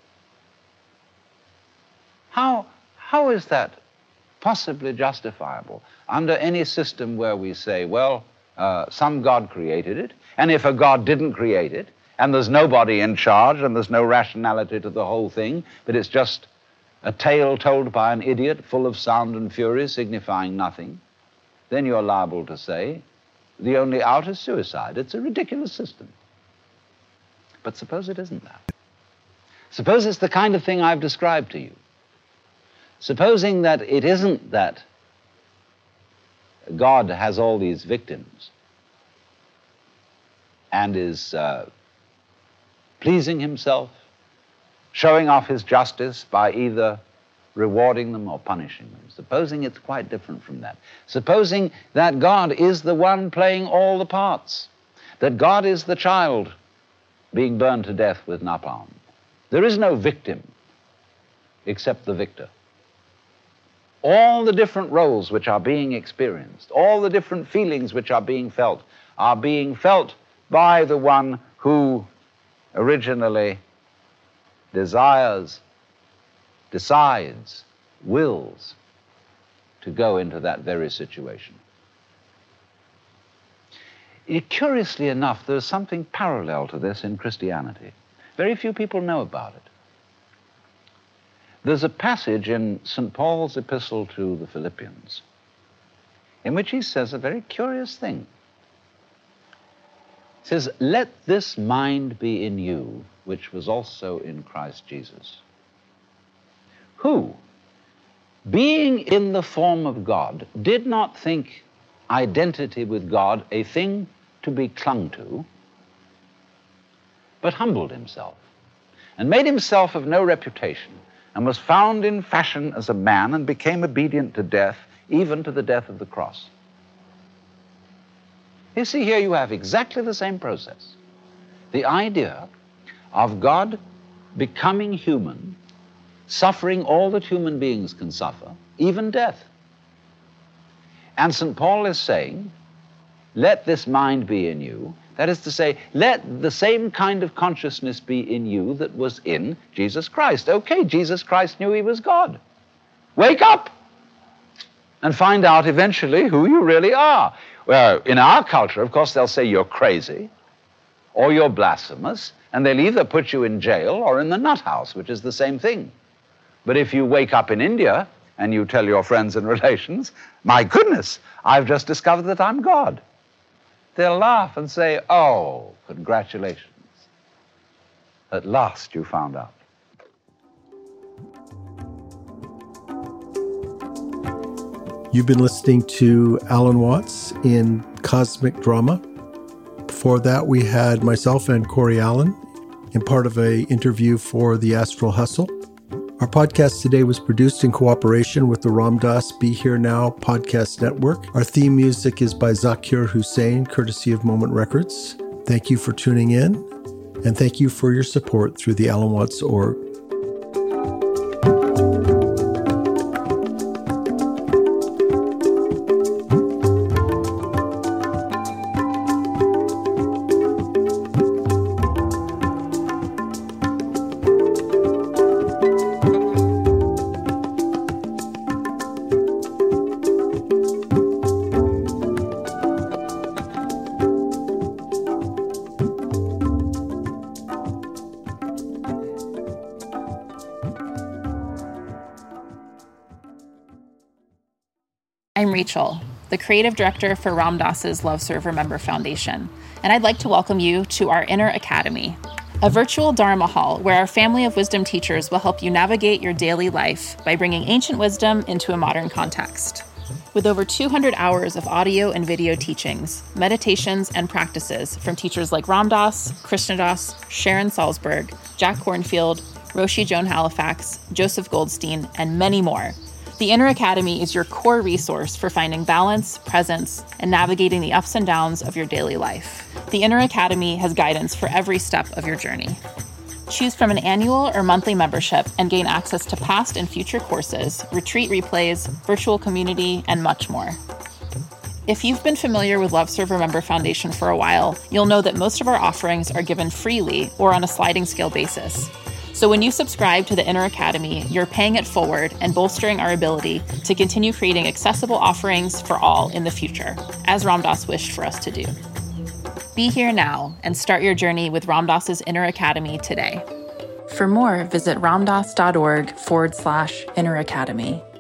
Speaker 4: How, how is that possibly justifiable under any system where we say, well, uh, some God created it, and if a God didn't create it, and there's nobody in charge, and there's no rationality to the whole thing, but it's just a tale told by an idiot full of sound and fury signifying nothing, then you're liable to say the only out is suicide. It's a ridiculous system. But suppose it isn't that. Suppose it's the kind of thing I've described to you. Supposing that it isn't that God has all these victims and is uh, pleasing Himself, showing off His justice by either rewarding them or punishing them. Supposing it's quite different from that. Supposing that God is the one playing all the parts, that God is the child being burned to death with napalm. There is no victim except the victor. All the different roles which are being experienced, all the different feelings which are being felt, are being felt by the one who originally desires, decides, wills to go into that very situation. Curiously enough, there's something parallel to this in Christianity. Very few people know about it. There's a passage in Saint Paul's epistle to the Philippians in which he says a very curious thing. He says, "Let this mind be in you, which was also in Christ Jesus, who, being in the form of God, did not think identity with God a thing to be clung to, but humbled himself, and made himself of no reputation, and was found in fashion as a man, and became obedient to death, even to the death of the cross." You see, here you have exactly the same process. The idea of God becoming human, suffering all that human beings can suffer, even death. And Saint Paul is saying, let this mind be in you. That is to say, let the same kind of consciousness be in you that was in Jesus Christ. Okay, Jesus Christ knew He was God. Wake up and find out eventually who you really are. Well, in our culture, of course, they'll say you're crazy or you're blasphemous, and they'll either put you in jail or in the nut house, which is the same thing. But if you wake up in India and you tell your friends and relations, my goodness, I've just discovered that I'm God, they'll laugh and say, oh, congratulations. At last you found out.
Speaker 2: You've been listening to Alan Watts in Cosmic Drama. Before that, we had myself and Corey Allen in part of an interview for the Astral Hustle. Our podcast today was produced in cooperation with the Ram Dass Be Here Now podcast network. Our theme music is by Zakir Hussain, courtesy of Moment Records. Thank you for tuning in, and thank you for your support through the Alan Watts dot org.
Speaker 5: I'm Rachel, the creative director for Ram Dass's Love Serve Remember Foundation, and I'd like to welcome you to our Inner Academy, a virtual Dharma hall where our family of wisdom teachers will help you navigate your daily life by bringing ancient wisdom into a modern context. With over two hundred hours of audio and video teachings, meditations, and practices from teachers like Ram Dass, Krishna Das, Sharon Salzberg, Jack Kornfield, Roshi Joan Halifax, Joseph Goldstein, and many more, the Inner Academy is your core resource for finding balance, presence, and navigating the ups and downs of your daily life. The Inner Academy has guidance for every step of your journey. Choose from an annual or monthly membership and gain access to past and future courses, retreat replays, virtual community, and much more. If you've been familiar with Love Serve Remember Foundation for a while, you'll know that most of our offerings are given freely or on a sliding scale basis. So when you subscribe to the Inner Academy, you're paying it forward and bolstering our ability to continue creating accessible offerings for all in the future, as Ram Dass wished for us to do. Be here now and start your journey with Ram Dass's Inner Academy today. For more, visit ramdass.org forward slash Inner Academy.